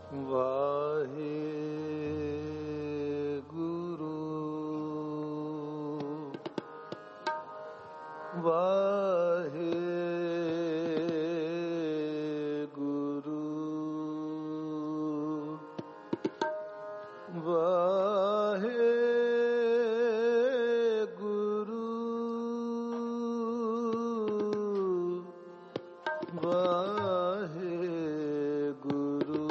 ਵਾਹਿਗੁਰੂ ਵਾਹਿਗੁਰੂ ਵਾਹਿਗੁਰੂ ਵਾਹਿਗੁਰੂ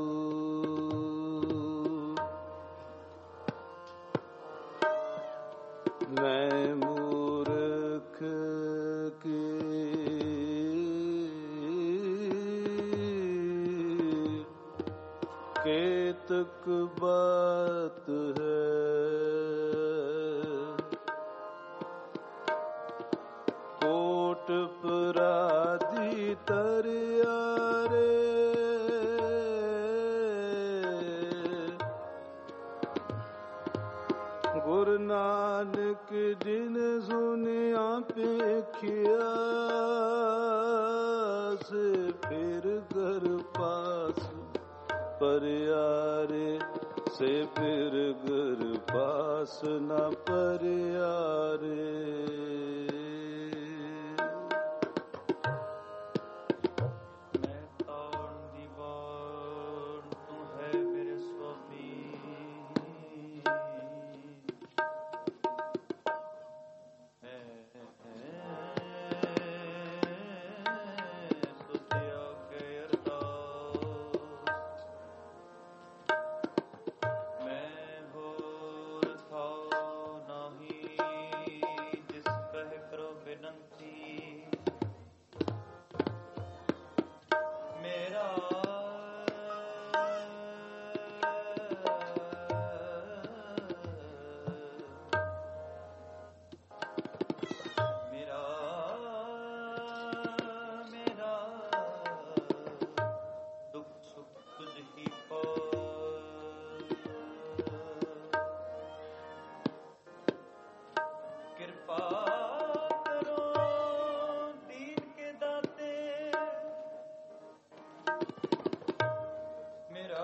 ਮੈਂ ਮੂਰਖ ਕੀ ਕੇਤਕ ਬਾਤ ਹੈ, ਕੋਟ ਪਰਾਧੀ ਤਰਿਆ ਰੇ, ਗੁਰੂ ਨਾਨਕ ਜਿਨ ਸੁਨਿਆ ਪੇਖਿਆ, ਸੇ ਫਿਰ ਘਰ ਪਾਸ ਪਰਿਆਰੇ, ਸੇ ਫਿਰ ਘਰ ਪਾਸ ਨ ਪਰਿਆਰੇ। ਮੈਂ ਤਾਣ ਦੀ ਬਾਣ ਤੂੰ ਹੈ ਮੇਰੇ ਸੁਆਮੀ, ਸੁਤਿਆ ਕੇ ਅਰਦਾਸ, ਮੈਂ ਹੋਰ ਥਾਉ ਨਾਹੀ ਜਿਸ ਕਹਿ ਕਰੋ ਬੇਨੰਤੀ, ਮੇਰਾ ਦੁੱਖ ਸੁਖ ਤੁਝ ਹੀ ਪਾਸ, ਕਿਰਪਾ ਕਰੋ ਦੀਨ ਕੇ ਦਾਤੇ, ਮੇਰਾ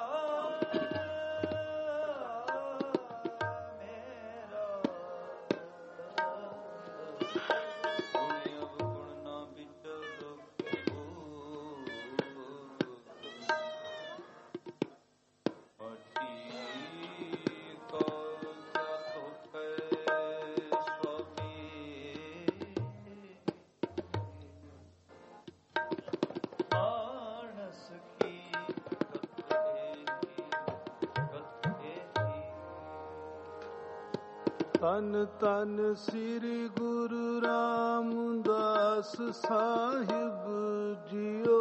ਗੁਣ ਅਵਗੁਣ ਨਾ ਵਿਚਰੋ, ਧੰਨ ਧੰਨ ਸ੍ਰੀ ਗੁਰੂ ਰਾਮਦਾਸ ਸਾਹਿਬ ਜੀਓ,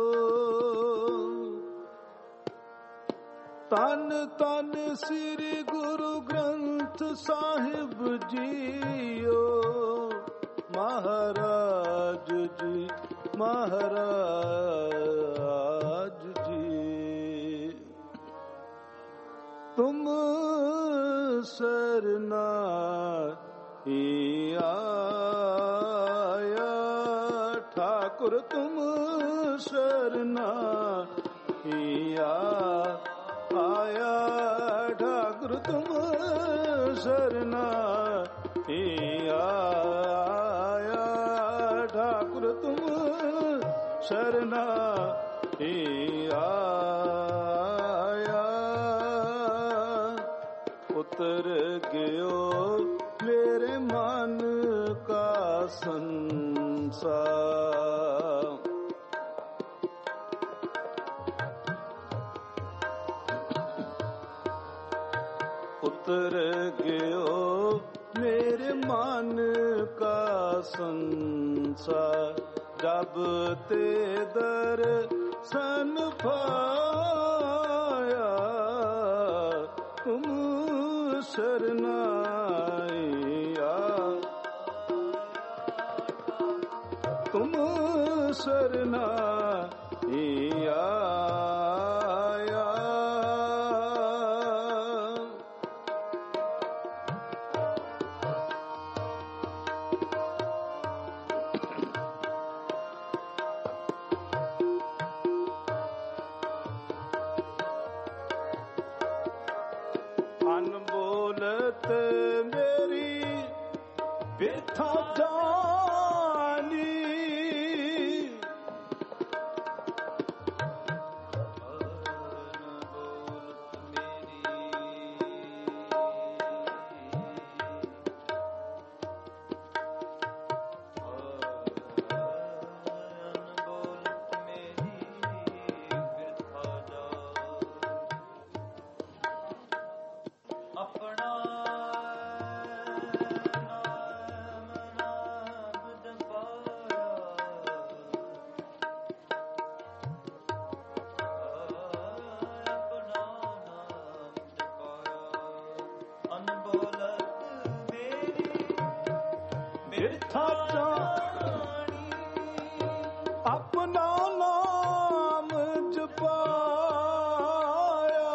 ਧੰਨ ਧੰਨ ਸ੍ਰੀ ਗੁਰੂ ਗ੍ਰੰਥ ਸਾਹਿਬ ਜੀਓ, ਮਹਾਰਾਜ ਜੀ ਮਹਾਰਾਜ ਜੀ, ਤੁਮ ਸਰਨਾਈ ਆਇਆ, ਠਾਕੁਰ ਤੁਮ ਸਰਨਾਈ ਆਇਆ, ਠਾਕੁਰ ਤੁਮ ਸਰਨਾਈ ਆਇਆ, ਠਾਕੁਰ ਤੁਮ ਸਰਨਾਈ ਆਇਆ, ਉਤਰ ਗਿਓ ਮੇਰੇ ਮਨ ਕਾ ਸੰਸਾਰ, ਉਤਰ ਗਿਓ ਮੇਰੇ ਮਨ ਕਾ ਸੰਸਾਰ, ਜਬ ਤੇ ਦਰਸ਼ਨ ਪਾਇਆ, ਤੁਮ ਸਰਨਾਇਆ, ਤੁਮ ਸਰਨਾਇਆ, ਸਾਚਾ ਆਪਣਾ ਨਾਮ ਜਪਾਇਆ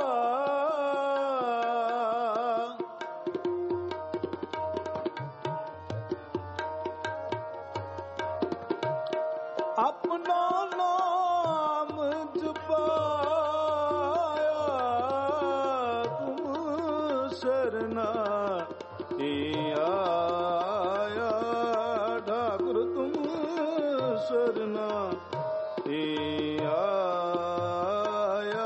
ਆਪਣਾ ਨਾਮ ਜਪਾਇਆ ਤੁਮ ਸਰਨਾ ਆਇਆ ਠਾਕੁਰ ਤੁਮ ਸਰਨਾ ਆਇਆ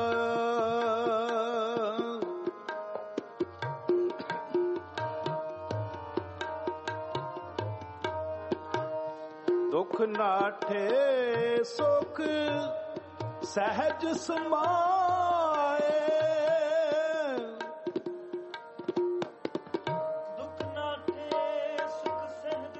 ਦੁਖ ਨਾਠੇ ਸੁਖ ਸਹਿਜ ਸਮਾਏ ਦੁਖ ਨਾਠੇ ਸੁਖ ਸਹਿਜ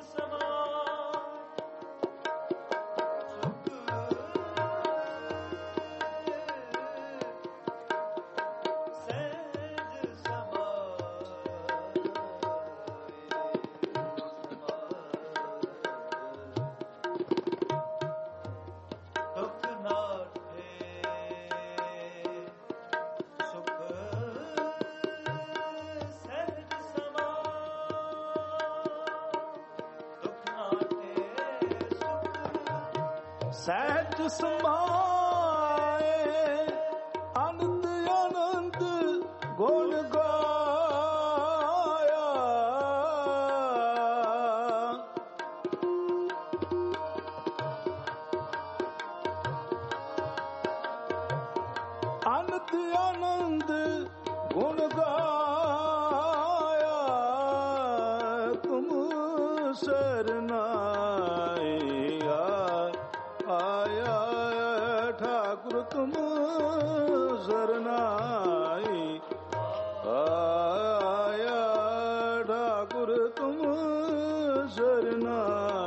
ਸਹਿਜ ਸਮਾਏ ਅਨੰਦ ਅਨੰਦ ਗੁਣ ਗਾਇਆ ਅਨੰਦ ਅਨੰਦ ਗੁਣ ਗਾਇਆ ਤੁਮ ਸਰਨਾ ਆਇਆ ਠਾਕੁਰ ਤੁਮ ਸਰਨਾਈ ਆਇਆ ਠਾਕੁਰ ਤੁਮ ਸਰਨਾ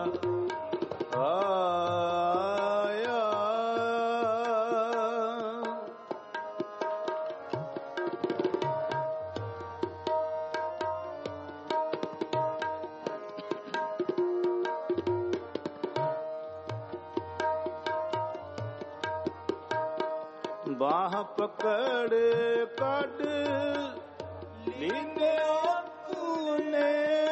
ਆਇਆ ਬਾਹ ਪਕੜ ਕੱਢ ਲੀਨੇ ਆਪਨੇ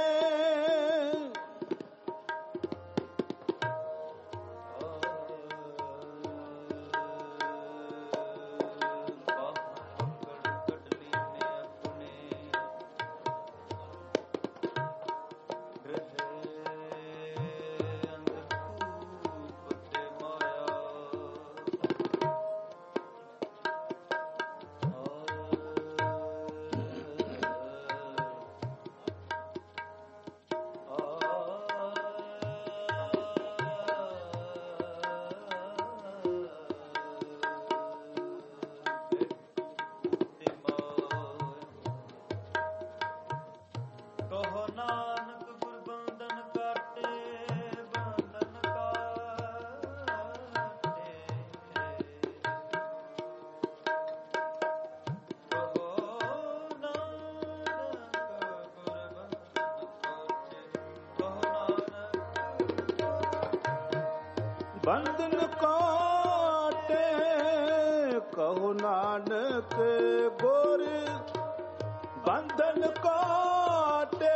ਬੰਧਨ ਕਾਟੇ ਕਹੋ ਨਾਨਕ ਗੁਰ ਬੰਧਨ ਕਾਟੇ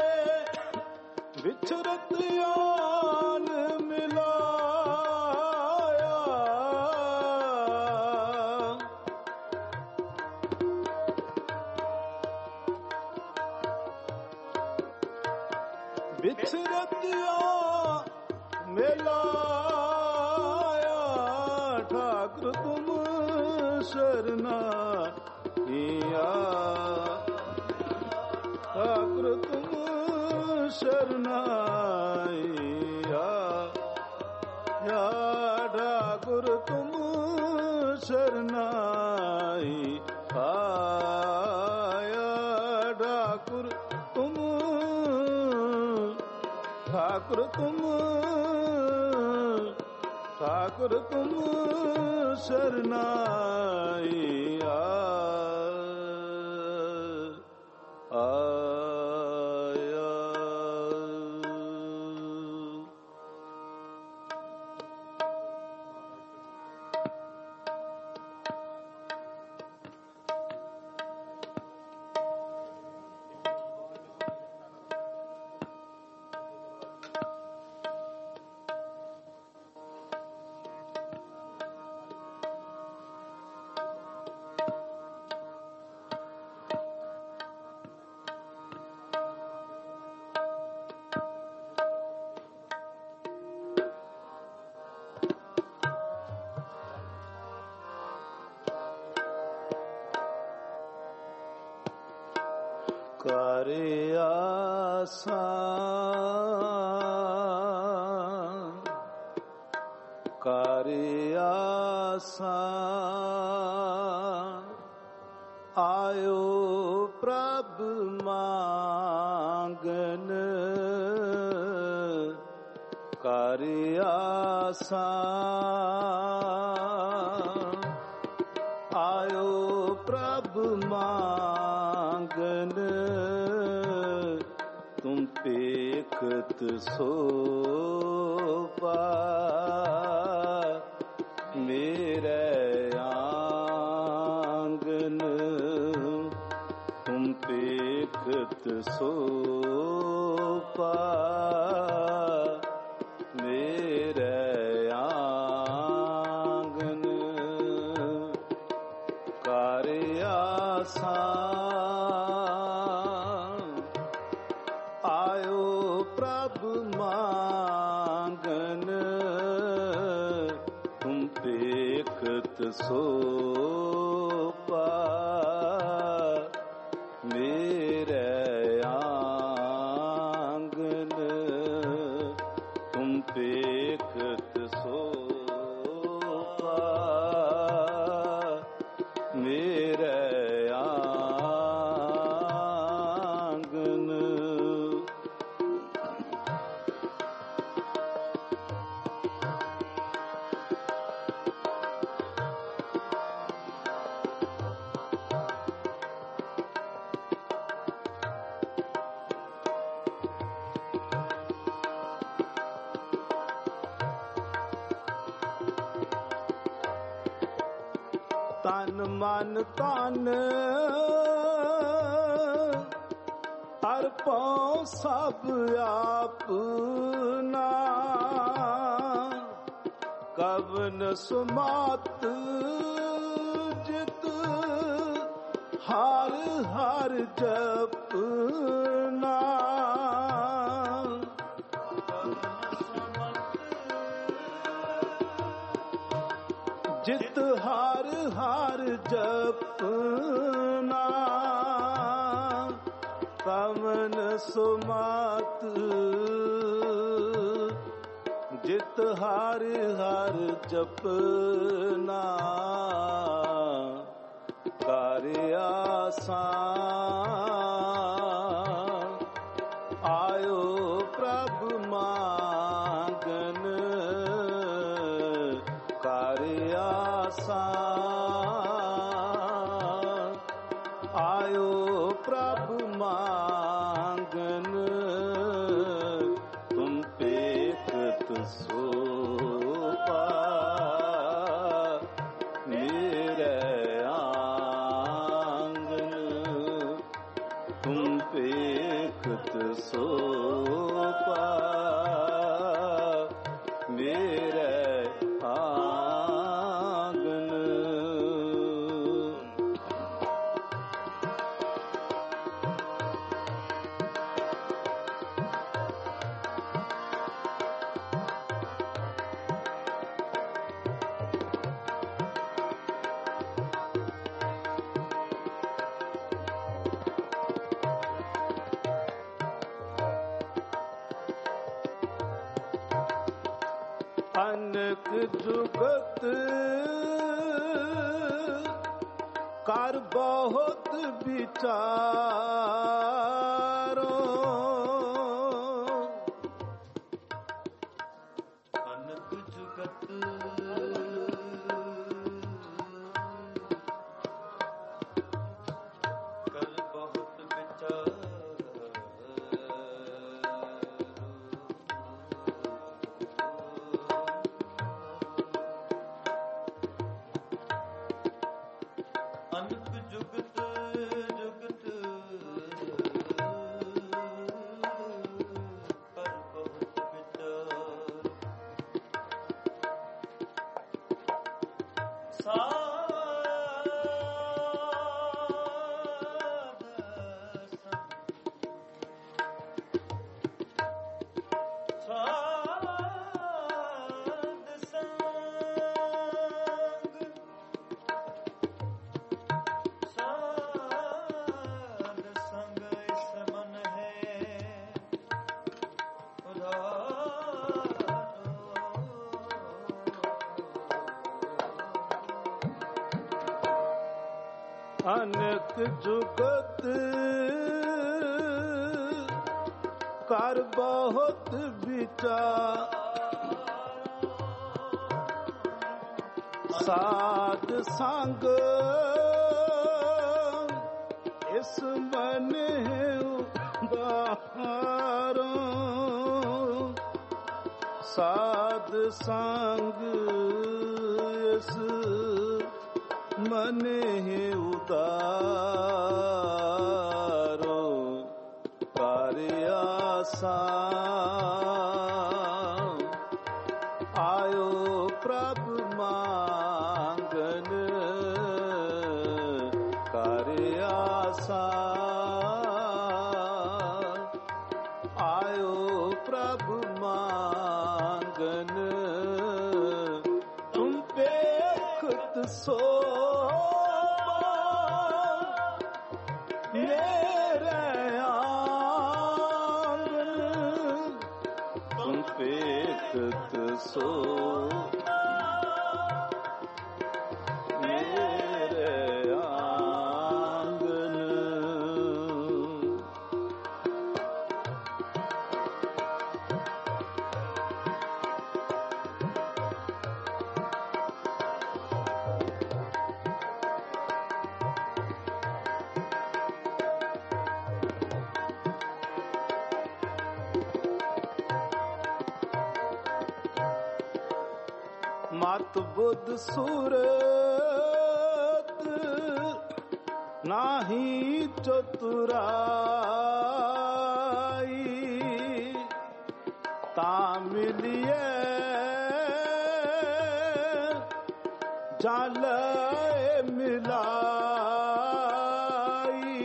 ਵਿਚਰਤ ਆਨ ਮਿਲਾਇਆ ਵਿਚਰਤ ਆਨ ਮਿਲਾਇਆ ਠਾਕੁਰ ਤੁਮ ਸਰਨਾ ਠਾਕੁਰ ਤੁਮ ਸਰਨਾਇਆ ਠਾਕੁਰ ਤੁਮ ਸਰਨਾਈ ਆਇਆ ਠਾਕੁਰ ਤੁਮ ਠਾਕੁਰ ਤੁਮ ਠਾਕੁਰ ਤੁਮ ਸਰਨਾਈ ਆਇਆ ਕਰ ਆਸਾਨ ਕਰ ਆਸਾਨ ਆਇਓ ਪ੍ਰਭ ਮੰਗਨ ਕਰ ਆਸਾਨ ਆਇਓ ਪ੍ਰਭ ਮੰਗਨ ਤੁਮ ਪੇਖਤ ਸੋਪਾ ਮੇਰੇ ਆਂਗਨ ਤੁਮ ਪੇਖਤ ਸੋਪਾ ਮੇਰੇ ਆਂਗਨ ਕਰ ਆਸਾਨ ਆਇਓ ਪ੍ਰਭ ਮੰਗਨ ਤੁਮ ਪੇਖਤ ਸੋਪਾ ਮੇਰੇ ਆਂਗਨ ਤੁਮ ਪੇਖਤ ਸੋਪਾ ਮੇਰੇ ਆਂਗਨ ਤਨ ਮਨ ਤਨ ਅਰਪਉ ਸਭ ਆਪਨਾ ਕਵਨ ਸੁਮਤ ਜਿਤ ਹਰ ਹਰ ਜਪਨਾ ਜਿਤ ਹਰ ਹਰ ਜਪਨਾ ਕਵਨ ਸੁਮਤ ਜਿਤ ਹਰ ਹਰ ਜਪਨਾ ਕਰ ਆਸਾਨ ਆਇਓ ਪ੍ਰਭ ਮੰਗਨ ਕਰ ਆਸਾਨ ਆਇਓ ਪ੍ਰਭ ਮੰਗਨ ਤੁਮ ਪੇਖਤ ਸੋਪਾ ਮੇਰੇ ਆਂਗਨ ਤੁਮ ਪੇਖਤ ਸੋਪਾ ਮੇਰੇ ਆਂਗਨ ਅਨਕ ਜੁਗਤ ਕਰ ਬਹੁਤ ਵਿਚਾਰੋ ਅਨਕ ਜੁਗਤ ਕਰ ਬਹੁਤ ਵਿਚਾਰ ਅਨਕ ਜੁਗਤ ਜੁਗਤ ਪਰ ਬਹੁਤ ਵਿਚਾਰ ਸਾਧ ਸੰਗ ਅਨਕ ਜੁਗਤ ਕਰ ਬਹੁਤ ਵਿਚਾਰ ਸਾਧ ਸੰਗ ਇਸ ਮਨ ਉਦਾਰੋ ਸਾਧ ਸੰਗ ਇਸ ਮਨ ਉਦਾਰੋ ਕਰ ਆਸਾ ਆਇਓ ਪ੍ਰਭ ਮੰਗਨ ਕਰ ਆਸਾ ਆਇਓ ਪ੍ਰਭ ਮੰਗਨ ਤੁਮ ਪੇਖਤ ਸੋ ਮੇਰੇ ਆਂਗਨ ਤੁਮ ਪੇਖਤ ਸੋ ਮਤ ਬੁੱਧ ਸੂਰਤ ਨਾਹੀ ਚਤੁਰਾਈ ਤਾਂ ਮਿਲਿਏ ਜਲ ਮਿਲਾਈ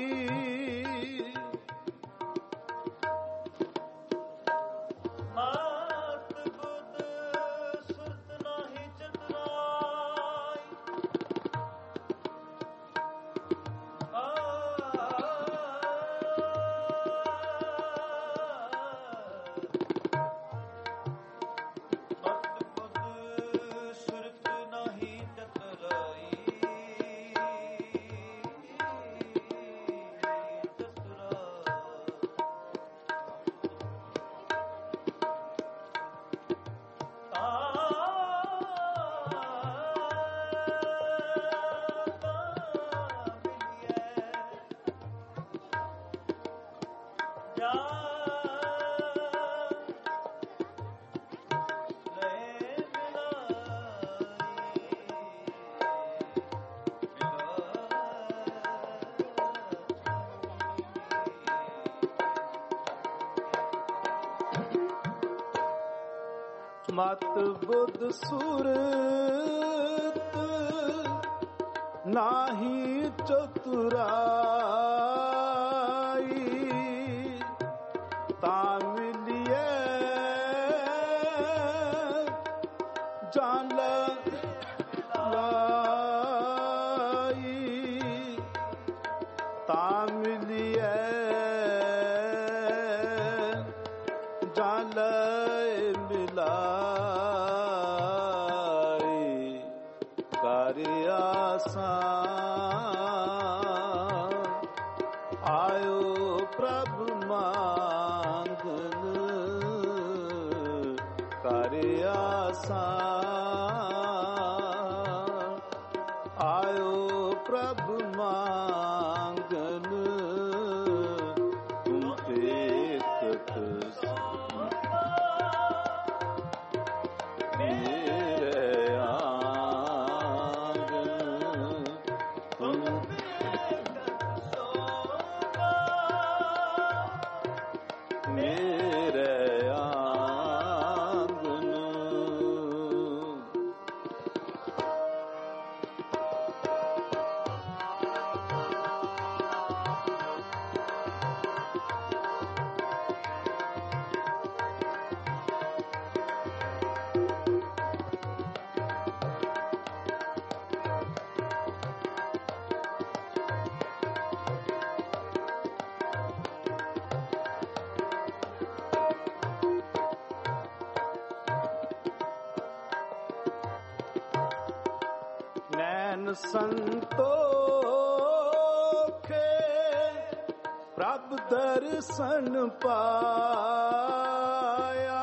ਮਤ ਬੁੱਧ ਸੂਰਤ ਨਾਹੀ ਚਤੁਰਾਈ ਤਾਂ ਮਿਲਿਏ ਜਾਨ ਲਾਈ ਤਾਂ ਮਿਲਿਏ ਜਾਨ ਮਿਲਾਈ ਕਰ ਆਸਾ ਆਇਓ ਪ੍ਰਭ ਮੰਗਨ ਕਰ ਆਸਾ ਆਇਓ ਪ੍ਰਭ ਮੰਗਨ ਤੁਮ ਪੇਖਤ ਨੈਣ ਸੰਤੋਖ ਪ੍ਰਭ ਦਰਸ਼ਨ ਪਾਇਆ,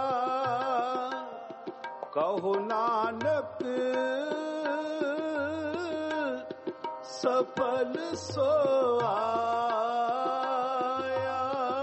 ਕਹੋ ਨਾਨਕ ਸਫਲ ਸੋਇਆ।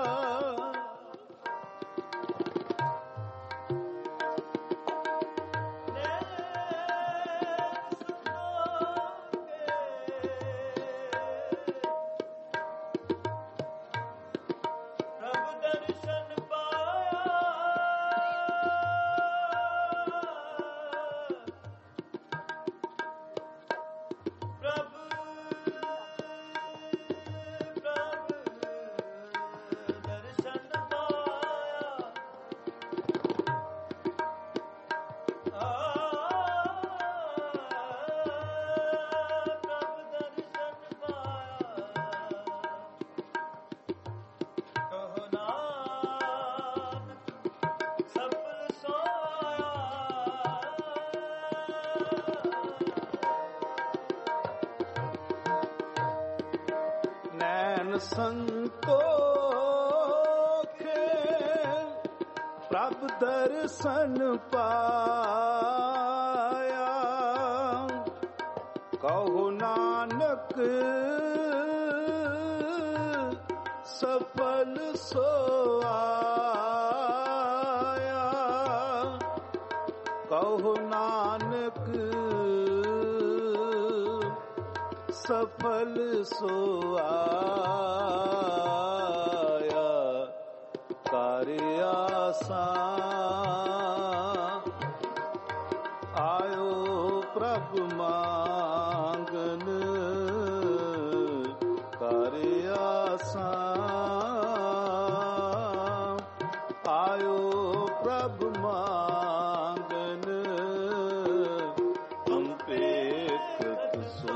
ਸੰਤੋਖੇ ਪ੍ਰਭ ਦਰਸ਼ਨ ਪਾਇਆ, ਕਹੋ ਨਾਨਕ ਸਫਲ ਸੋਇਆ। ਕਹੋ ਨਾਨਕ ਸਫਲ ਸੋਇਆ। ਕਰ ਆਸਾ ਆਇਓ ਪ੍ਰਭ ਮੰਗਨ, ਕਰ ਆਸਾ ਆਇਓ ਪ੍ਰਭ ਮੰਗਨ, ਤੁਮ ਪੇਖਤ ਸੋ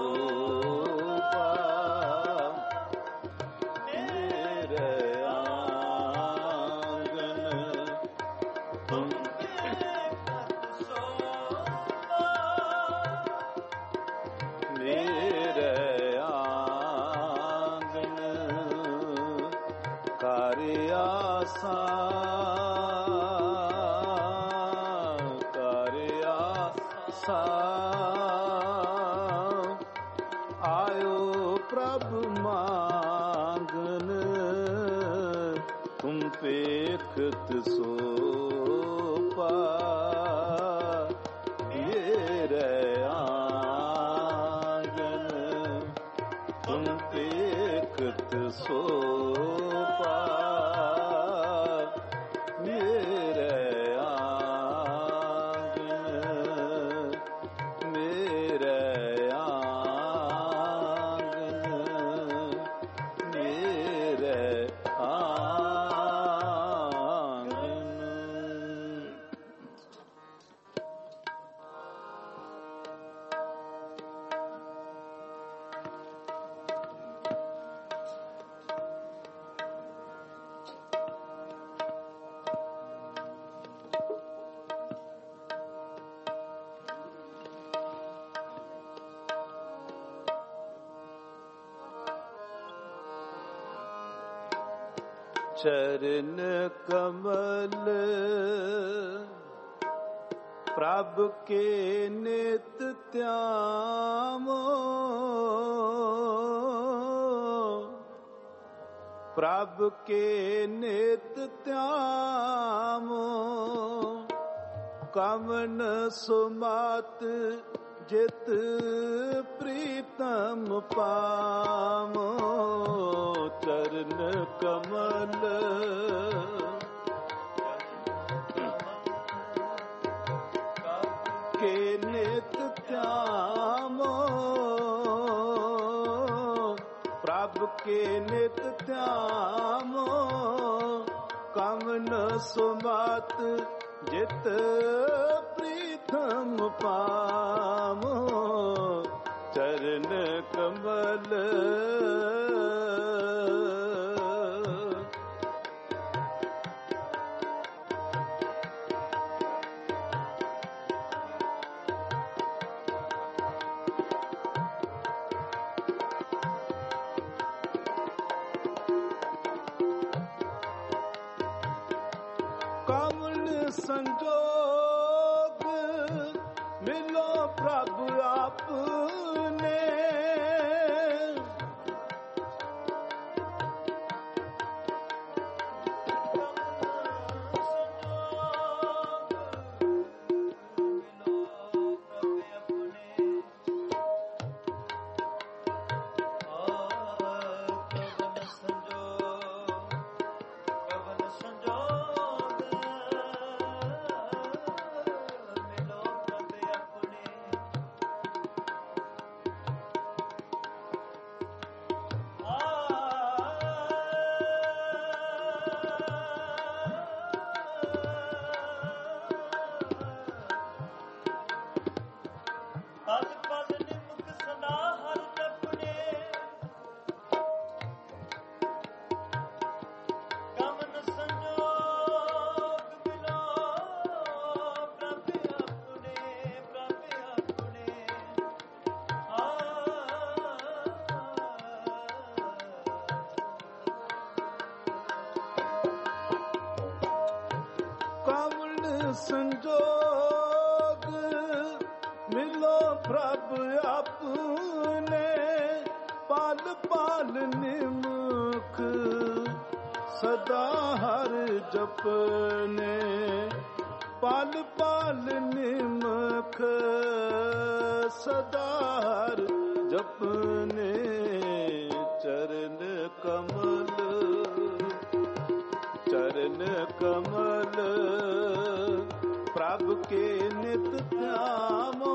ਆਇਓ ਪ੍ਰਭ ਮੰਗਨ, ਤੁਮ ਪੇਖਤ ਸੋ ਮੇਰੇ ਆਂਗਨ, ਤੁਮ ਪੇਖਤ ਸੋ ਚਰਨ ਕਮਲ ਪ੍ਰਭ ਕੇ ਨਿਤ ਧਿਆਵੋ, ਪ੍ਰਭ ਕੇ ਨਿਤ ਧਿਆਵੋ, ਕਮਨ ਸੁਮਤ ਜਿਤ ਪ੍ਰੀਤਮ ਪਾਵੋ। ਚਰਨ ਕਮਲ ਕੇ ਨਿਤ ਧਿਆਵੋ, ਪ੍ਰਭ ਕੇ ਨਿਤ ਧਿਆਵੋ, ਕਮਨ ਸੁਮਤ ਜਿਤ ਪ੍ਰੀਤਮ ਪਾਵੋ। ਚਰਨ ਕਮਲ ਸੰਜੋਗ ਮਿਲੋ ਪ੍ਰਭ ਆਪਨੇ। ਸੰਜੋਗ ਮਿਲੋ ਪ੍ਰਭ ਆਪਨੇ। ਪਲ ਪਲ ਨਿਮਖ ਸਦਾ ਹਰ ਜਪਨੇ। ਪਲ ਪਲ ਨਿਮਖ ਸਦਾ ਹਰ ਜਪਨੇ। ਚਰਨ ਕਮਲ ਚਰਨ ਕਮਲ ਪ੍ਰਭ ਕੇ ਨਿਤ ਧਿਆਵੋ।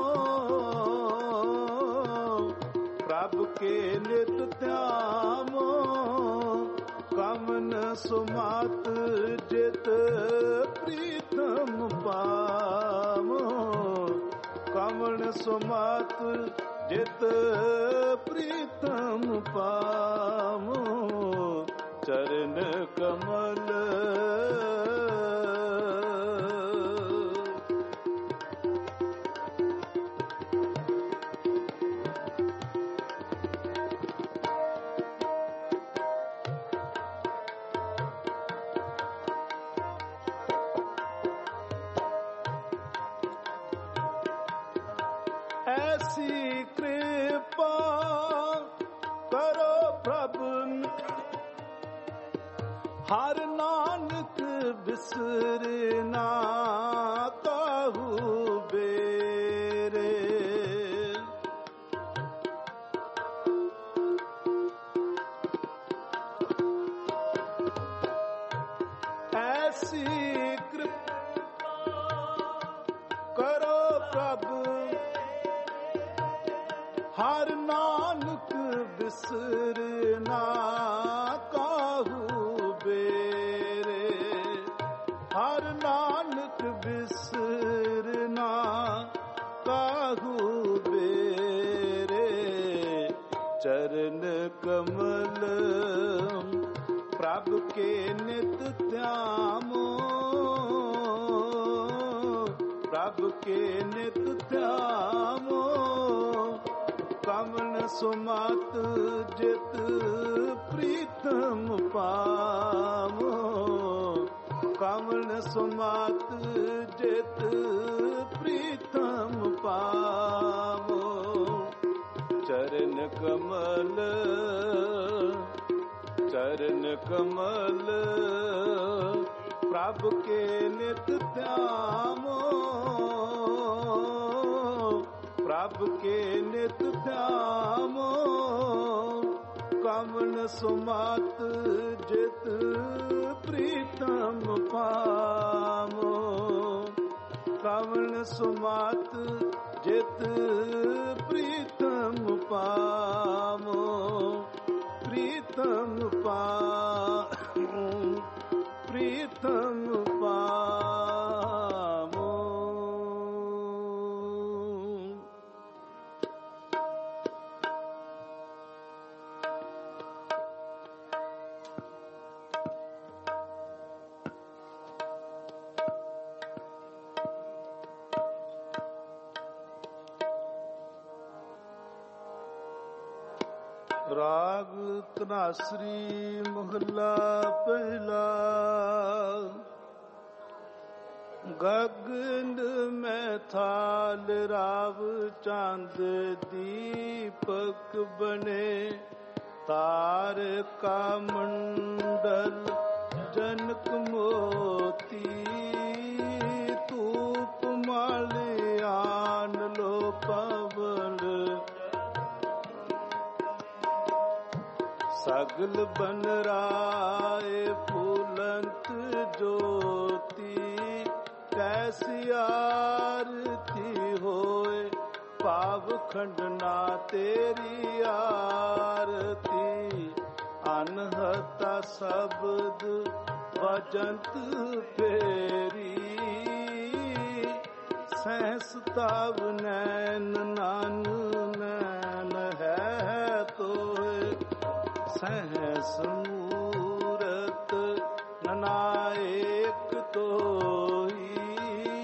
ਪ੍ਰਭ ਕੇ ਨਿਤ ਧਿਆਵੋ। ਕਮਨ ਸੁਮਤ ਜਿਤ ਪ੍ਰੀਤਮ ਪਾਵੋ। ਕਮਨ ਸੁਮਤ ਜਿਤ ਪ੍ਰੀਤਮ ਪਾਵੋ। ਚਰਨ ਕਮਲ ਐਸੀ ਕਿਰਪਾ ਕਰੋ ਪ੍ਰਭ। ਹਰ ਨਾਨਕ ਬਿਸਰਨਾ ਕਾਹੂ ਬੇਰੇ। ਐਸੀ ਕਿਰਪਾ ਕਰੋ ਪ੍ਰਭ। ਹਰ ਨਾਨਕ ਬਿਸਰਨਾ ਕਾਹੂ ਬੇਰੇ। ਹਰ ਨਾਨਕ ਬਿਸਰਨਾ ਕਾਹੂ ਬੇਰੇ। ਚਰਨ ਕਮਲ ਪ੍ਰਭ ਕੇ ਨਿਤ ਧਿਆਵੋ। ਪ੍ਰਭ ਕੇ ਨਿਤ ਧਿਆਵੋ। ਕਮਨ ਸੁਮਤ ਜਿਤ ਪ੍ਰੀਤਮ ਪਾਵੋ। ਕਮਨ ਸੁਮਤ ਜਿਤ ਪ੍ਰੀਤਮ ਪਾਵੋ। ਚਰਨ ਕਮਲ ਚਰਨ ਕਮਲ ਪ੍ਰਭ ਕੇ ਨਿਤ ਧਿਆਵੋ। ਪ੍ਰਭ ਕੇ ਨਿਤ ਧਿਆਵੋ। ਕਮਨ ਸੁਮਤ ਜਿਤ ਪ੍ਰੀਤਮ ਪਾਵੋ। ਕਮਨ ਸੁਮਤ ਜਿਤ ਪ੍ਰੀਤਮ ਪਾਵੋ। ਪ੍ਰੀਤਮ ਪਾਵੋ। ਪ੍ਰੀਤਮ ਪਾਵੋ। ਰਾਗ ਧਨਾਸਰੀ ਮਹਲਾ ਪਹਿਲਾ। ਗਗਨ ਮੈਂ ਥਾਲ ਰਾਵ ਚੰਦ ਦੀਪਕ ਬਨੇ ਤਾਰਕਾ ਮੰਡਲ ਜਨਕ ਮੋਤੀ ਧੂਪ ਮਾਲਿਆਨ ਲੋ ਪਵਨ ਸਗਲ ਬਨ ਰਾਏ ਫੂਲੰਤ ਜੋਤੀ ਕੈਸੀ ਆਰਤੀ ਹੋਏ ਭਾਵ ਖੰਡਨਾ ਤੇਰੀ ਆਰਤੀ ਅਨਹਤਾ ਸ਼ਬਦ ਵਜੰਤ ਫੇਰੀ ਸਹਿਸ ਤਾਵ ਨੈਨ ਨਾਨ ਨੈਨ ਹੈ ਤੋਏ ਸਹਿਸ ਮੂਰਤ ਨਨਾਇਕ ਤੋਈ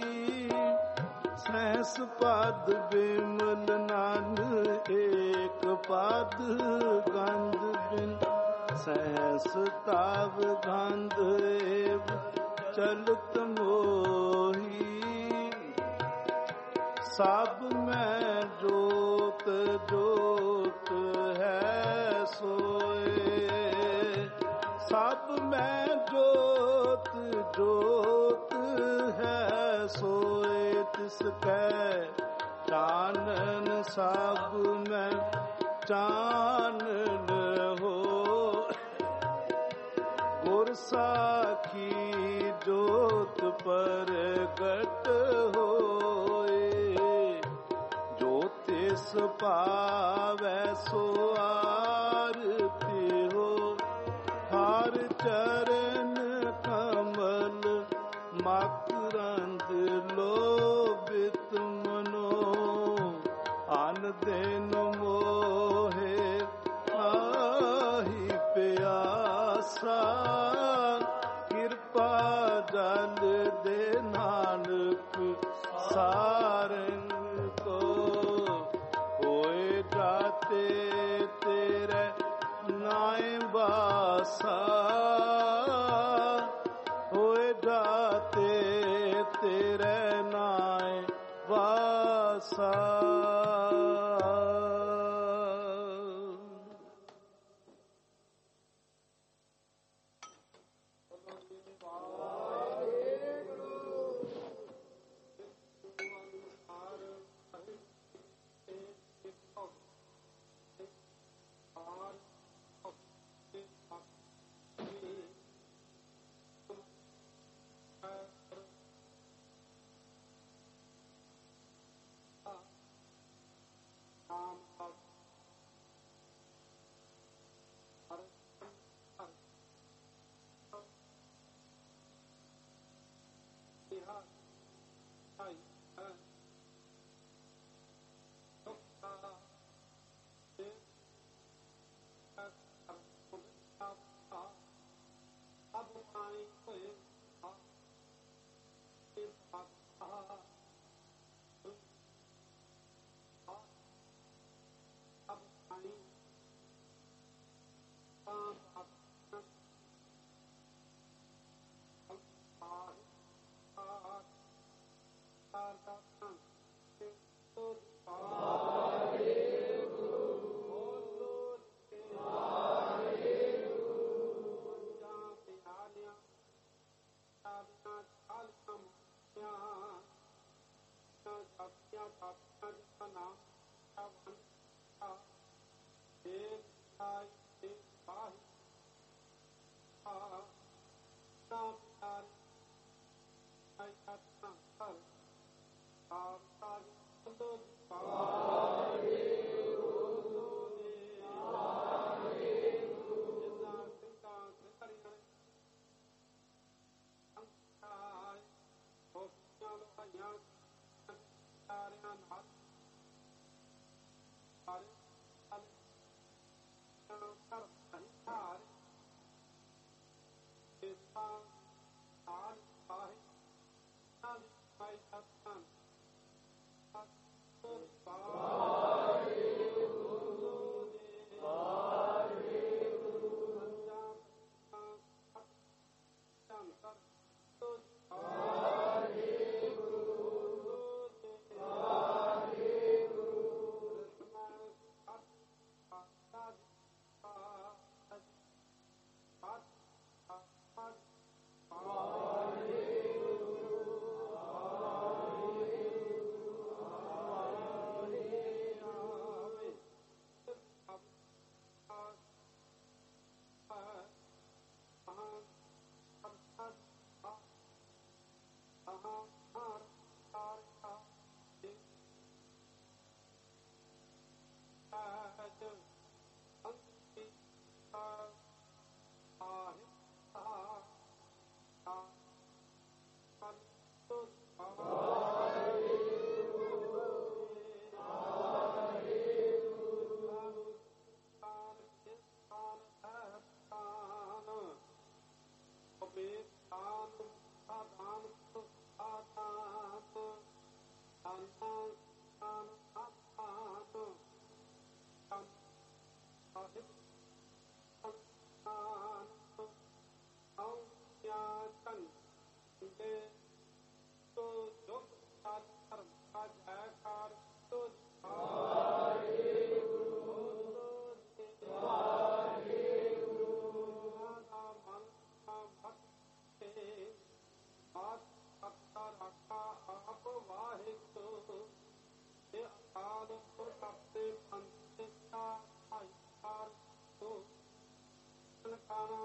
ਸਹਿਸ ਪਦ ਬਿਮਲ ਨਾਨ ਏਕ ਪਦ ਗੰਧ ਬਿਨ ਸਹਿਸ ਤਾਵ ਗੰਧ ਏਵ ਚਲਤ ਮੋਹੀ ਸਭ ਮੈਂ ਜੋਤ ਜੋਤ ਹੈ ਸੋਏ ਸਭ ਮੈਂ ਜੋਤ ਜੋਤ ਹੈ ਸੋਏ ਤਿਸ ਕੈ ਚਾਨਣ ਸਭ ਮੈਂ ਚਾਨਣ ਹੋ ਗੁਰ ਸਾਖੀ ਜੋਤ ਪ੍ਰਗਟ ਹੋਏ ਜੋ ਤਿਸ ਪਾਵੈ ਸੋ ਆਰਤੀ ਹੋ ਹਰ ਚਰਨ ਕਮਲ ਮਕਰੰਦ ਲੋਭਿਤ ਮਨੋ ਅਨ ਦਿਨ ਮੋਹੇ ਆਹੀ ਪਿਆਸਾ ਕਿਰਪਾ ਜਲ ਦੇ ਨਾਨਕ ਸਾਰੰਗ ਕੋ ਹੋਏ ਜਾਤੇ ਤੇਰੇ ਨਾਏ ਬਾਸਾ ਹੋਏ ਜਾਤੇ ਤੇਰੇ ਨਾਏ ਵਾਸਾ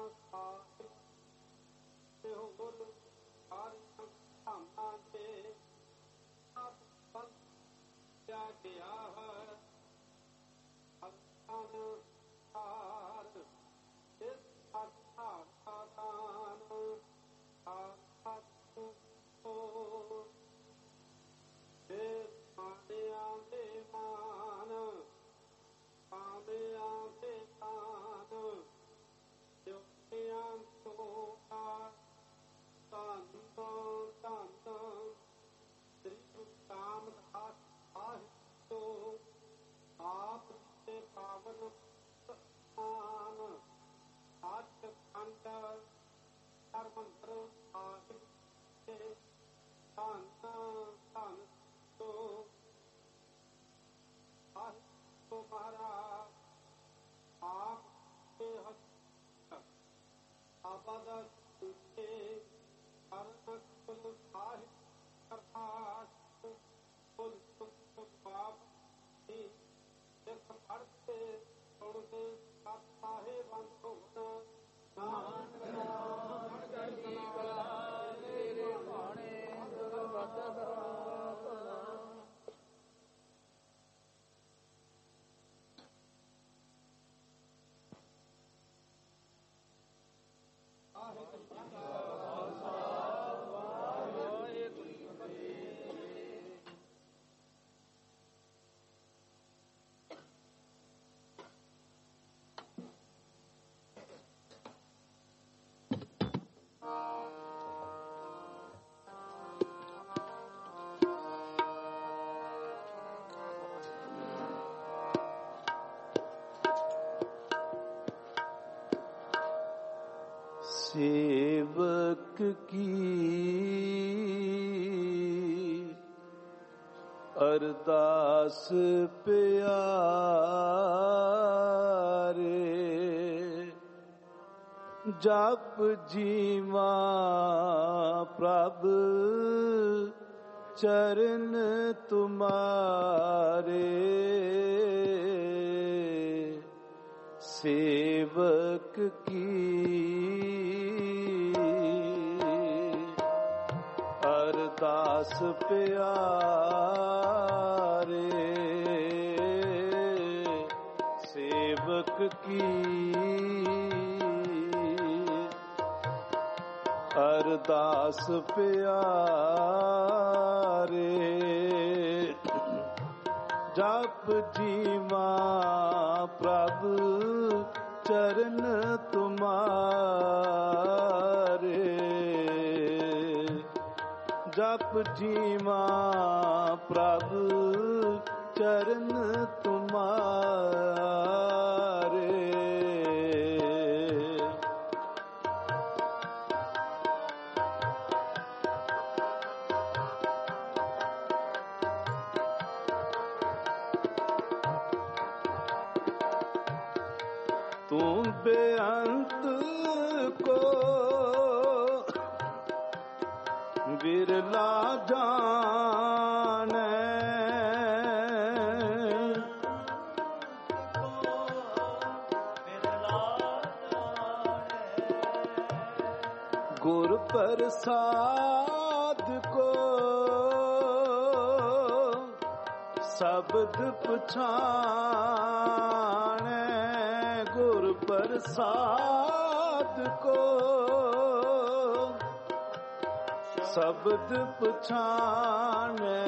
ਸੇਵਕ ਕੀ ਅਰਦਾਸ ਪਿਆਰੇ, ਜਪ ਜੀਵਾ ਪ੍ਰਭ ਚਰਨ ਤੁਮਾਰੇ। ਸੇਵਕ ਕੀ ਅਰਦਾਸ ਪਿਆਰੇ, ਸੇਵਕ ਕੀ ਅਰਦਾਸ ਪਿਆਰੇ, ਜਪ ਜੀਵਾ ਪ੍ਰਭ ਚਰਨ ਤੁਮਾਰੇ। ਜਪ ਜੀਵਾ ਪ੍ਰਭ ਚਰਨ ਤੁਮਾਰੇ। ਤੂੰ ਬੇਅੰਤ ਕੋ ਬਿਰਲਾ ਜਾਣੈ, ਗੁਰ ਪ੍ਰਸਾਦ ਕੋ ਸ਼ਬਦ ਪਛਾਣੈ, ਗੁਰ ਪ੍ਰਸਾਦ ਕੋ ਸ਼ਬਦ ਪਛਾਣੈ।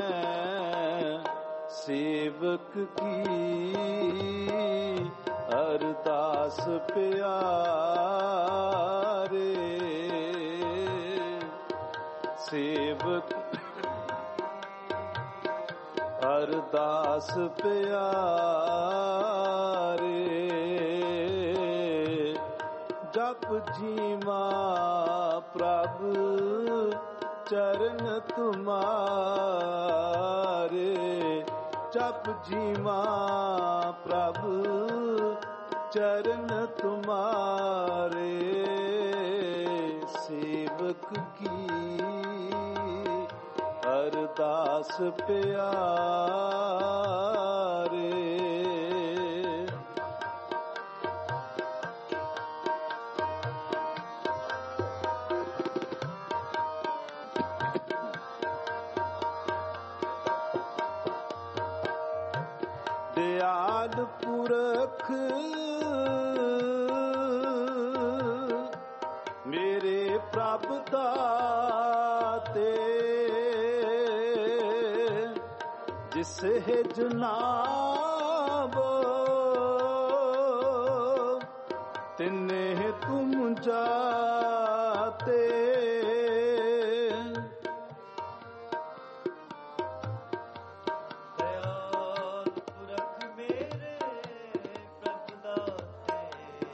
ਸੇਵਕ ਕੀ ਅਰਦਾਸ ਪਿਆਰੇ, ਸੇਵਕ ਅਰਦਾਸ ਪਿਆਰੇ, ਜਪ ਜੀਵਾ ਪ੍ਰਭ ਚਰਨ ਤੁਮਾਰੇ। ਜਪ ਜੀਵਾ ਪ੍ਰਭ ਚਰਨ ਤੁਮਾਰੇ। ਸੇਵਕ ਕੀ ਅਰਦਾਸ ਪਿਆਰੇ, ਪੁਰਖ ਮੇਰੇ ਪ੍ਰਭ ਦਾਤੇ ਜਿਸ ਹੈ ਜਨਾਬੋ ਤਿਨੇ ਤੁਮ ਜਾਤੇ ਦਇਆਲ ਪੁਰਖ ਮੇਰੇ ਪ੍ਰਭ ਦਾਤੇ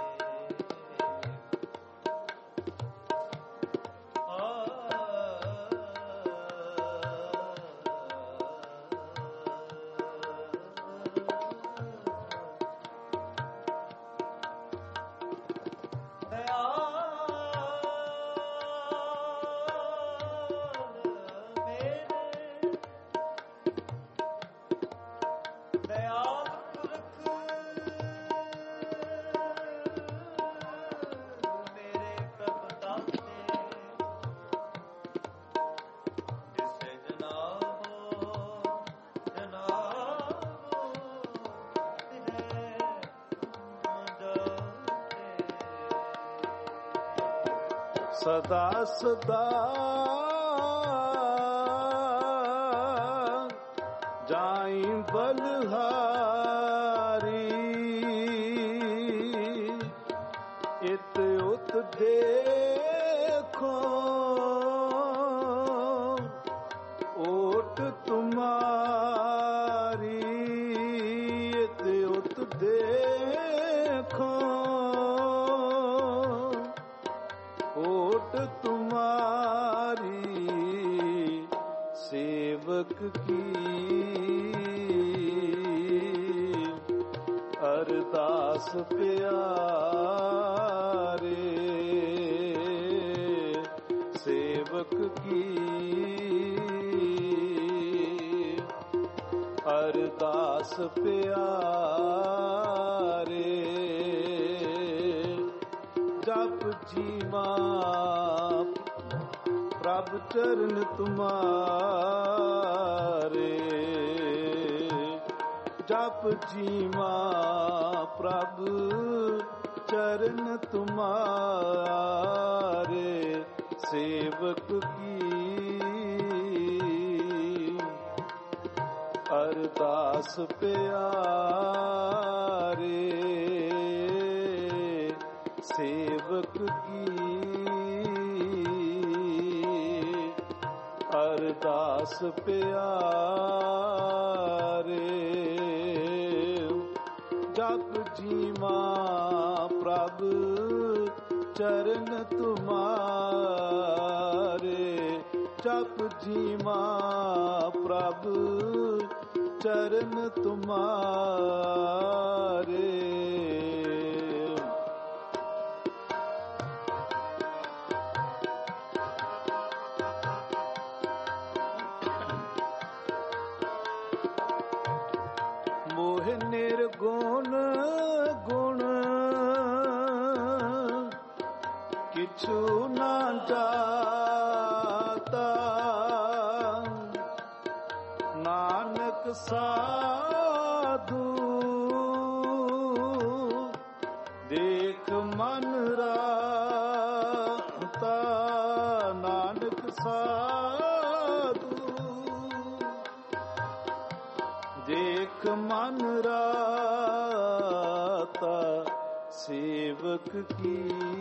ਸਦਾ ਸਦਾ ਜਾਈ ਬਲਹਾਰੀ ਇਤ ਉਤ ਦੇਖੋ ਓਟ ਤੁਮਾਰੀ ਇਤ ਉਤ ਦੇਖੋ ਓਟ ਤੁਮਾਰੀ ਸੇਵਕ ਕੀ ਅਰਦਾਸ ਪਿਆਰੇ ਸੇਵਕ ਕੀ ਅਰਦਾਸ ਪਿਆਰੇ ਜਪ ਜੀਵਾ ਪ੍ਰਭ ਚਰਨ ਤੁਮਾਰੇ ਜਪ ਜੀਵਾ ਪ੍ਰਭ ਚਰਨ ਤੁਮਾਰੇ ਸੇਵਕ ਕੀ ਅਰਦਾਸ ਪਿਆਰੇ ਸੇਵਕ ਕੀ ਅਰਦਾਸ ਪਿਆਰੇ ਜਪ ਜੀਵਾ ਪ੍ਰਭ ਚਰਨ ਤੁਮਾਰੇ ਜਪ ਜੀਵਾ ਪ੍ਰਭ ਚਰਨ ਤੁਮਾਰੇ ਮੋਹ ਨਿਰਗੁਣ ਗੁਣ ਕਿਛੂ ਨਾ ਜਾਤਾ ਨਾਨਕ ਸਾਧੂ ਦੇਖ ਮਨ ਰਾਤਾ ਨਾਨਕ ਸਾਧੂ ਦੇਖ ਮਨ ਰਾਤਾ ਸੇਵਕ ਕੀ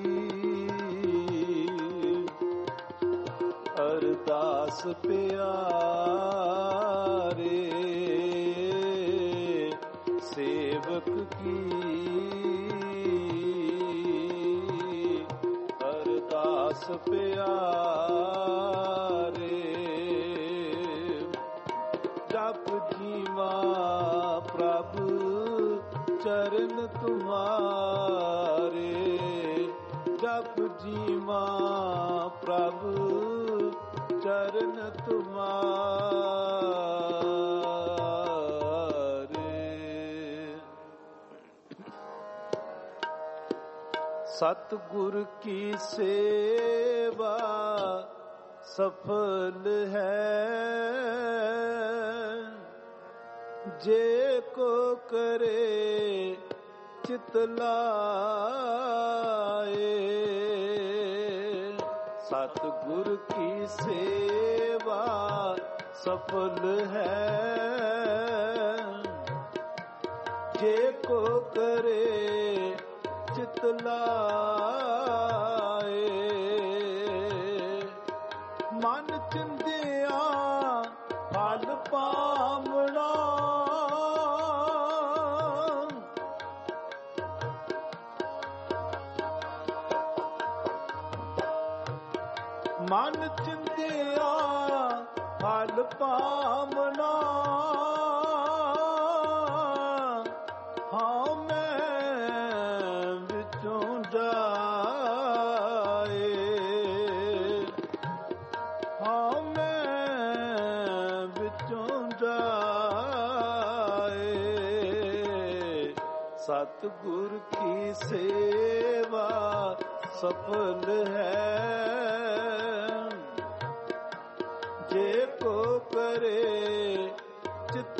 ਅਰਦਾਸ ਪਿਆਰੇ ਸੇਵਕ ਕੀ ਅਰਦਾਸ ਪਿਆਰੇ ਜਪ ਜੀਵਾ ਪ੍ਰਭ ਚਰਨ ਤੁਮਾਰੇ ਜਪ ਜੀਵਾ ਪ੍ਰਭ ਚਰਨ ਤੁਮਾਰੇ ਸਤਿਗੁਰ ਕੀ ਸੇਵਾ ਸਫਲ ਹੈ ਜੇ ਕੋ ਕਰੇ ਚਿਤ ਲਾਏ। ਸਤਿਗੁਰ ਕੀ ਸੇਵਾ ਸਫਲ ਹੈ। ਜੇ ਕੋ ਕਰੇ ਚਿਤ ਲਾਏ। ਮਨ ਚਿੰਦਿਆ ਫਲ ਪਾਵਣਾ। ਮਨ ਚਿੰਦਿਆ ਫਲ ਪਾਵਣਾ। ਹਾਂ ਮੈਂ ਵਿੱਚੋਂ ਜਾਏ। ਹਾਂ ਮੈਂ ਵਿੱਚੋਂ ਜਾਏ। ਸਤਿਗੁਰ ਕੀ ਸੇਵਾ ਸਫਲ ਹੈ। ਜੇ ਕੋ ਕਰੇ ਚਿਤ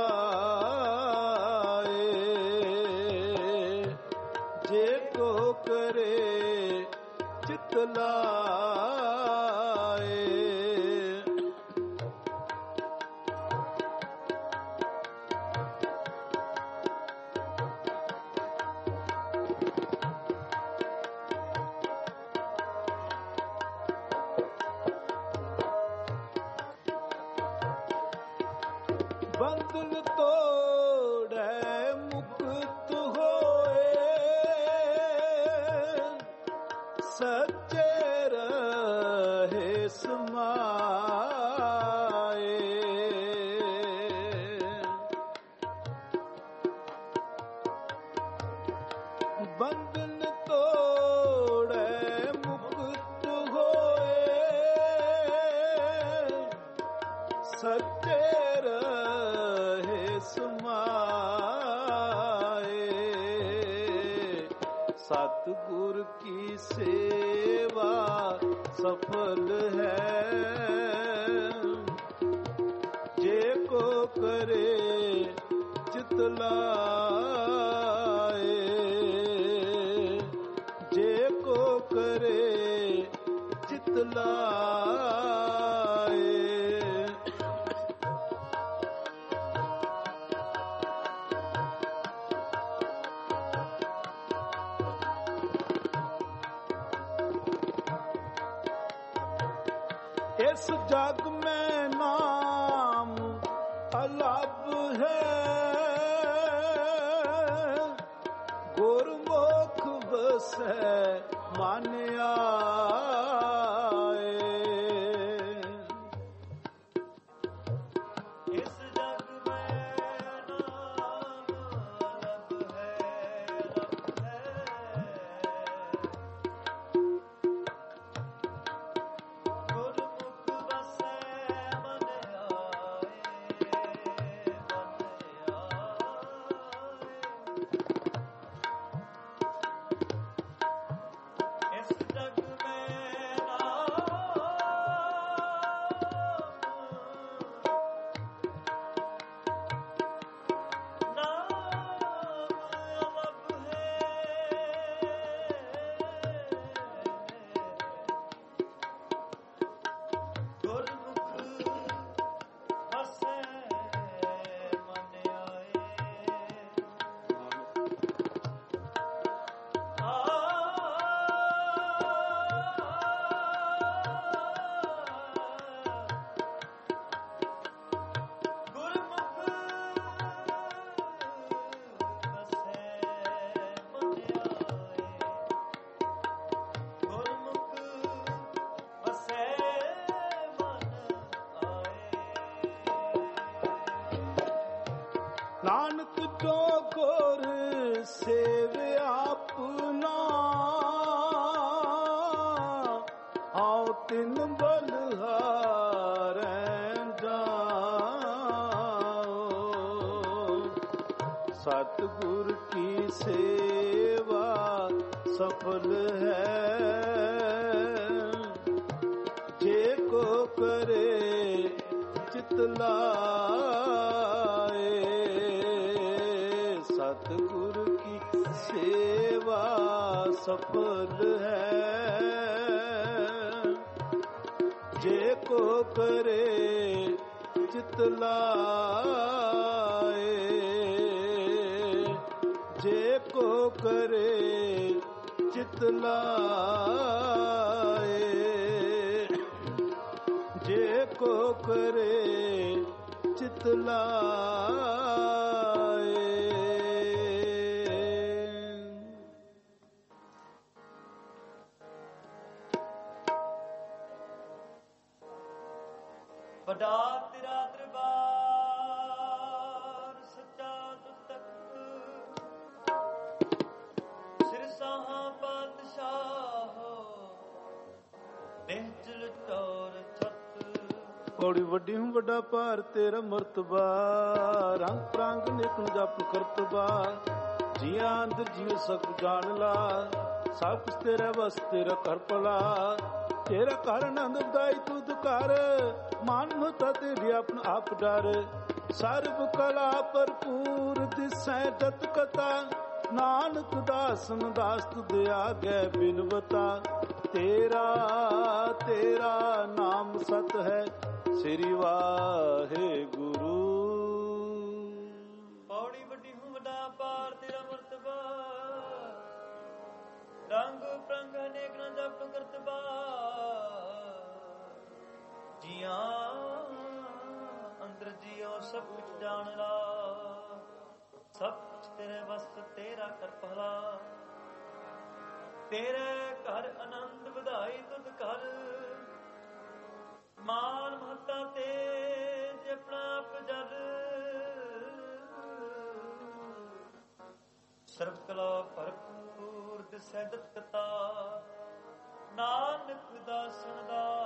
ਲਾਏ। ਜੇ ਕੋ ਕਰੇ ਚਿਤ ਲਾਏ। ਬੰਧਨ ਤੋੜੈ ਮੁਕਤ ਹੋਏ। ਸੱਚੇ ਰਹੇ ਸਮਾਏ। ਬੰਧਨ ਤੋੜੈ ਮੁਕਤ ਹੋਏ। ਸੱਚੇ ਸਮਾਏ। ਸਤਿਗੁਰ ਕੀ ਸੇਵਾ ਸਫਲ ਹੈ। ਜੇ ਕੋ ਕਰੇ ਚਿਤ ਲਾਏ। ਜੇ ਕੋ ਕਰੇ ਚਿਤ ਲਾਏ। ਇਸ ਜਗ ਮੈਂ ਨਾਮ ਅਲੱਭ ਹੈ। ਗੁਰਮੁਖ ਵਸੈ ਮਨ ਆਏ। ਇਸ ਜਗ ਮੈਂ ਨਾਮ ਅਲੱਭ ਹੈ, ਅਲੱਭ ਹੈ। ਗੁਰਮੁਖ ਵਸੈ ਮਨ ਆਏ, ਮਨ ਆਏ। ਇਸ ਜਗ ਮੈਂ ਨਾਮ ਅਲੱਭ ਹੈ। ਗੁਰਮੁਖ ਵਸੈ ਮਨ ਆਏ। ਗੁਰਮੁਖ ਵਸੈ ਮਨ ਆਏ। ਗੁਰਮੁਖ ਵਸੈ ਮਨ ਆਏ। ਨਾਨਕ ਜੋ ਗੁਰ ਸੇਵਿਆ ਆਪਣਾ। ਆਓ ਤਿਨ ਬਲਿਹਾਰੈ ਜਾਓ। ਸਤਿਗੁਰ ਕੀ ਸੇਵਾ ਸਫਲ ਹੈ। ਜੇ ਕੋ ਕਰੇ ਚਿਤ ਲਾਏ। की सेवा सफल है। जे को करे चित लाए, जे को करे चित लाए, जे को करे चित लाए। ਵੱਡਾ ਤੇਰਾ ਦਰਬਾਰ ਸੱਚਾ ਤੁਧ ਤਖਤ, ਸਿਰ ਸਾਹਾਂ ਪਾਤਸ਼ਾਹੋ ਬਿਹਚਲ ਟੋਰ ਛੱਤ। ਪੌੜੀ ਵੱਡੀ ਹੂੰ ਵੱਡਾ ਭਾਰ ਤੇਰਾ ਮਰਤਬਾ, ਰੰਗ ਪ੍ਰਾਂਗ ਨੇਕ ਨੂੰ ਜਪ ਕਰਤਬਾ। ਜੀਆਂ ਅੰਦਰ ਜੀਉ ਸਭ ਜਾਣ ਲਾ, ਸਭ ਕੁਛ ਤੇਰਾ ਵਸ ਤੇਰਾ ਕਰ ਭਲਾ। ਤੇਰਾ ਘਰ ਆਨੰਦ ਵਧਾਈ ਤੁਧ ਕਰ, ਮਨ ਮਤਾ ਤੇਰੀ ਆਪਨ ਆਪ ਡਰ। ਸਰਬ ਕਲਾ ਭਰਪੂਰ ਦਿਸੈ ਜਤ ਕਥਾ, ਨਾਨਕ ਦਾਸਨ ਦਾਸ ਤੁਧ ਆਗੈ ਬਿਨਵਤਾ। ਤੇਰਾ ਤੇਰਾ ਨਾਮ ਸਤ ਹੈ, ਸ੍ਰੀ ਵਾਹਿਗੁਰੂ। ਪੌੜੀ ਵੱਡੀ ਹੂੰ ਵੱਡਾ ਪਾਰ ਤੇਰਾ ਮਰਤਬਾ, ਰੰਗ ਪ੍ਰੰਗ ਅਨੇਕ ਨਾ ਜਪ ਕਰਤਬਾ। ਜੀਆਂ ਅੰਦਰ ਜੀਓ ਸਭ ਕੁਛ ਜਾਣ ਲਾ, ਸਭ ਕੁਛ ਤੇਰੇ ਵਸ ਤੇਰਾ ਕਰ ਭਲਾ। ਤੇਰੇ ਘਰ ਆਨੰਦ ਵਧਾਈ ਤੁਧ ਕਰ, ਮਾਨ ਮਹੱਤਾ ਤੇਜ ਆਪਣਾ ਆਪ ਜਰ। ਸਰਬ ਕਲਾ ਭਰਪੂਰ ਦਿਸੈ ਦਤ ਕਥਾ, ਨਾਨਕ ਦਾਸਨ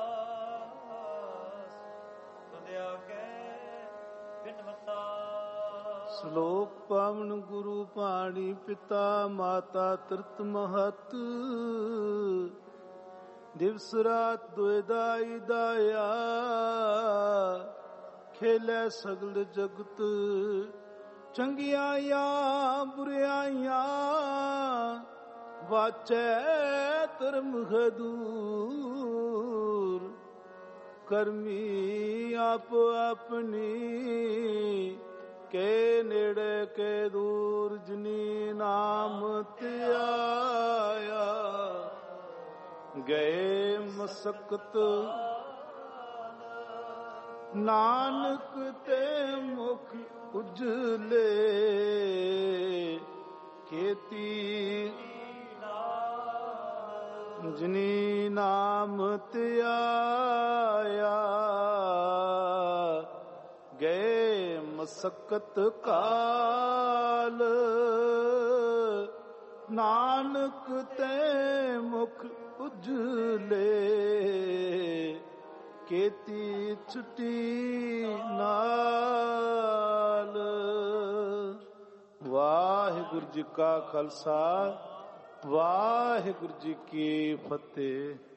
ਦਾਸ ਤੁਧ ਆਗੈ ਬਿਨਵਤਾ। ਸ਼ਲੋਕ ਪਾਵਨ ਗੁਰੂ ਪਾਣੀ ਪਿਤਾ ਮਾਤਾ ਤ੍ਰਿਤ ਮਹਤ, ਦਿਵਸ ਰਾਤ ਦੁਇ ਦਾਈ ਦਾਇਆ। ਖੇਲੇ ਸਗਲ ਜਗਤ ਚੰਗਿਆਈਆਂ ਬੁਰਿਆਈਆਂ, ਵਾਚੈ ਧਰਮ ਹਦੂਰ। ਕਰਮੀ ਆਪ ਆਪਣੀ, ਕੇ ਨੇੜੇ ਕੇ ਦੂਰ। ਜਿਨੀ ਨਾਮ ਧਿਆਇਆ, ਗਏ ਮਸਕਤ ਨਾਨਕ ਤੇ ਮੁਖ ਉਜਲੇ। ਕੀਤੀ ਜਿਨੀ ਨਾਮ ਧਿਆਇਆ, ਗਏ ਮਸਕਤ ਕਾਲ। ਨਾਨਕ ਤੇ ਮੁਖ ਉਜਲੇ, ਕੀਤੀ ਛੁੱਟੀ ਨਾਲ। ਵਾਹਿਗੁਰੂ ਜੀ ਕਾ ਖਾਲਸਾ, ਵਾਹਿਗੁਰੂ ਜੀ ਕੀ ਫਤਿਹ।